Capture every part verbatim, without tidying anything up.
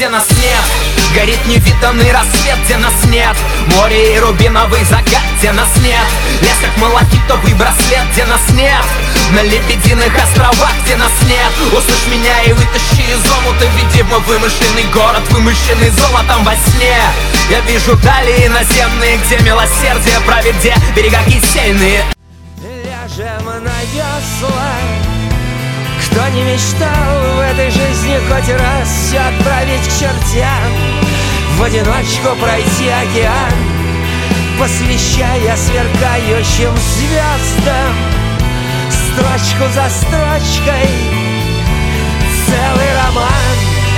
где нас нет. Горит невиданный рассвет, где нас нет. Море и рубиновый закат, где нас нет. Лес как малахитовый браслет, где нас нет. На лебединых островах, где нас нет. Услышь меня и вытащи из омута. Веди в мой вымышленный город, вымышленный золотом во сне. Я вижу дали иноземные, где милосердие правит, где берега кисельные. Ляжем на весла. Кто не мечтал в этой жизни хоть раз все отправить к чертям, в одиночку пройти океан, посвящая сверкающим звездам, строчку за строчкой целый роман,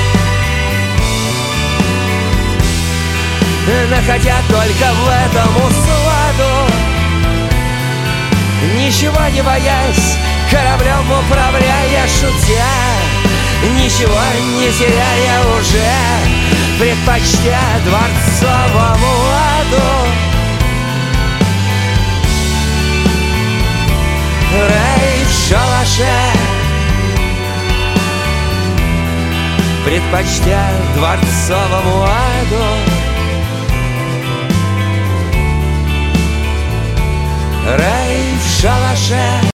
находя только в этом усладу, ничего не боясь, кораблем управляя, шутя, ничего не теряя уже, предпочтя дворцовому ладу. Рай в шалаше, предпочтя дворцовому аду. Рай в шалаше.